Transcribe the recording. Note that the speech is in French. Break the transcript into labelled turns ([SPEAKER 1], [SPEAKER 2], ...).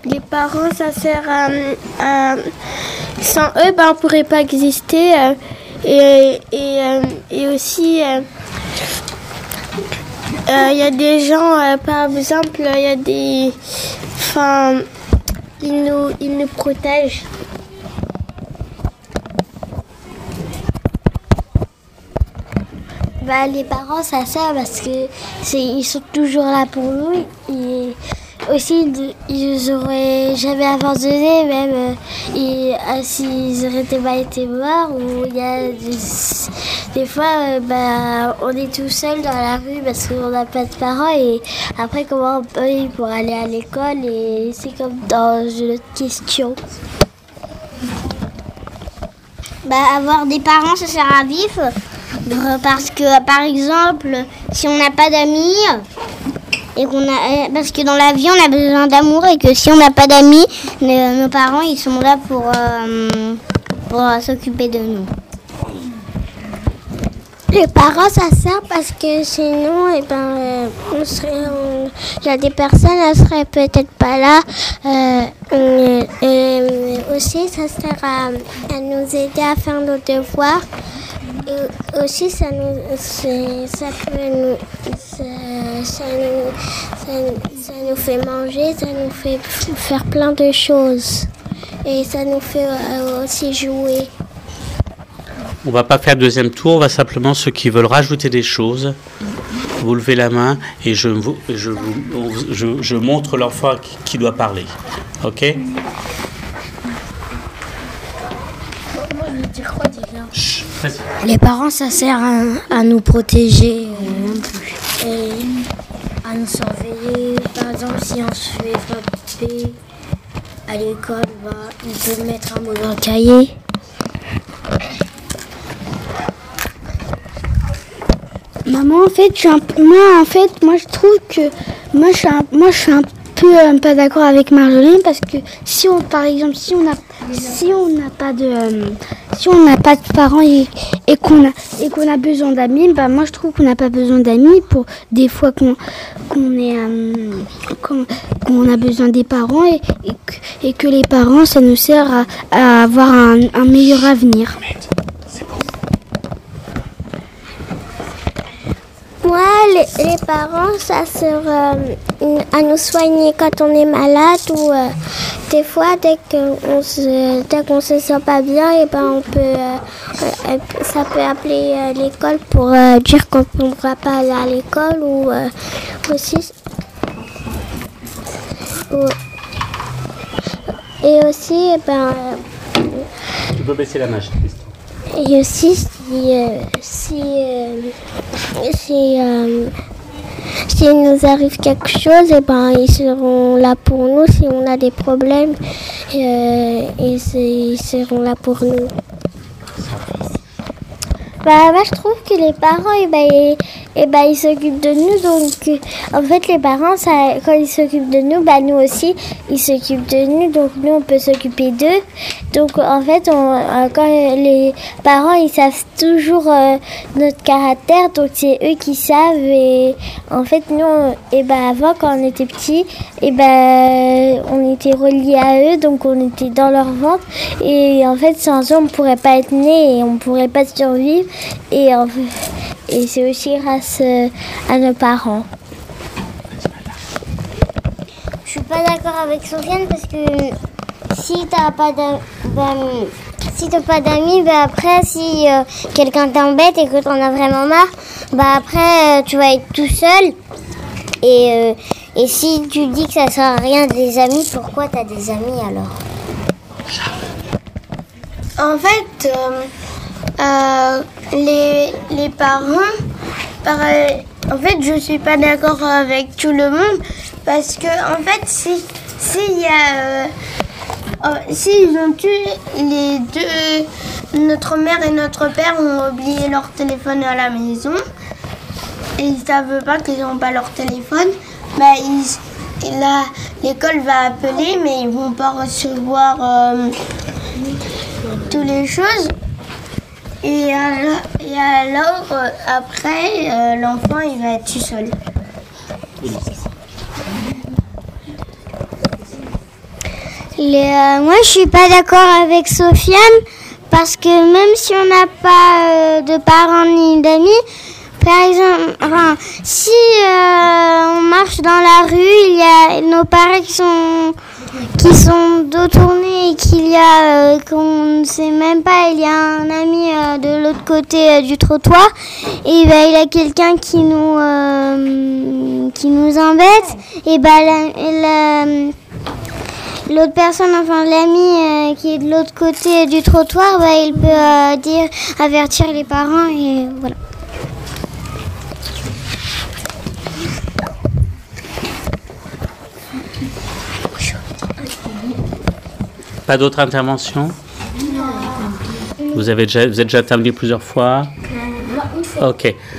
[SPEAKER 1] les parents, ça sert sans eux, on ne pourrait pas exister. Et aussi, il y a des gens, par exemple, il y a des... Enfin, ils nous protègent.
[SPEAKER 2] Les parents, ça sert parce que ils sont toujours là pour nous. Et aussi, ils auraient jamais abandonné, même s'ils n'auraient pas été morts. Ou il y a des fois, on est tout seul dans la rue parce qu'on n'a pas de parents. Et après, comment on peut pour aller à l'école? Et c'est comme dans une autre question. Avoir des parents, ça sert à vivre. Parce que, par exemple, si on n'a pas d'amis, parce que dans la vie, on a besoin d'amour et que si on n'a pas d'amis, nos parents, ils sont là pour s'occuper de nous.
[SPEAKER 1] Les parents, ça sert parce que sinon, il y a des personnes, elles seraient peut-être pas là. Aussi, ça sert à nous aider à faire nos devoirs. Et aussi, ça nous fait manger, ça nous fait faire plein de choses. Et ça nous fait aussi jouer.
[SPEAKER 3] On va pas faire deuxième tour, on va simplement ceux qui veulent rajouter des choses. Vous levez la main et je montre l'enfant qui doit parler. Ok?
[SPEAKER 2] Les parents, ça sert à nous protéger et à nous surveiller. Par exemple, si on se fait frapper à l'école, ils peuvent mettre un mot dans le cahier.
[SPEAKER 1] Maman, en fait, je trouve que moi, je suis un peu pas d'accord avec Marjolaine parce que si on n'a pas de parents et qu'on a besoin d'amis, moi je trouve qu'on n'a pas besoin d'amis pour des fois qu'on a besoin des parents et que les parents ça nous sert à avoir un meilleur avenir. Moi, les parents, ça sert à nous soigner quand on est malade ou des fois, dès qu'on se sent pas bien, ça peut appeler l'école pour dire qu'on ne pourra pas aller à l'école ou aussi. Et aussi,
[SPEAKER 3] Tu peux baisser la main, Christophe.
[SPEAKER 1] Et aussi, s'il nous arrive quelque chose, ils seront là pour nous. Si on a des problèmes, ils seront là pour nous. Moi, je trouve que les parents, ils s'occupent de nous. Donc, en fait, les parents, quand ils s'occupent de nous, nous aussi, ils s'occupent de nous. Donc, nous, on peut s'occuper d'eux. Donc, en fait, quand les parents, ils savent toujours notre caractère. Donc, c'est eux qui savent. Et en fait, nous, avant, quand on était petits, on était reliés à eux. Donc, on était dans leur ventre. Et en fait, sans eux, on ne pourrait pas être nés et on ne pourrait pas survivre. Et c'est aussi grâce à nos parents.
[SPEAKER 2] Je suis pas d'accord avec Sofiane parce que si t'as pas d'amis, après si quelqu'un t'embête et que t'en as vraiment marre, après tu vas être tout seul. Et si tu dis que ça sert à rien des amis, pourquoi t'as des amis alors?
[SPEAKER 1] En fait, les parents, en fait, je suis pas d'accord avec tout le monde parce que en fait, s'ils ont tué les deux, notre mère et notre père ont oublié leur téléphone à la maison et ils savent pas qu'ils n'ont pas leur téléphone, l'école va appeler mais ils vont pas recevoir toutes les choses. Et alors, après, l'enfant, il va être tout seul.
[SPEAKER 2] Moi, je suis pas d'accord avec Sofiane parce que même si on n'a pas de parents ni d'amis, par exemple, si on marche dans la rue, il y a nos parents qui sont dos tournés et qu'il y a qu'on ne sait même pas, il y a un ami de l'autre côté du trottoir et il y a quelqu'un qui nous embête et l'autre personne, enfin l'ami qui est de l'autre côté du trottoir, il peut avertir les parents et voilà.
[SPEAKER 3] Pas d'autres interventions? Vous êtes déjà intervenu plusieurs fois? Ok.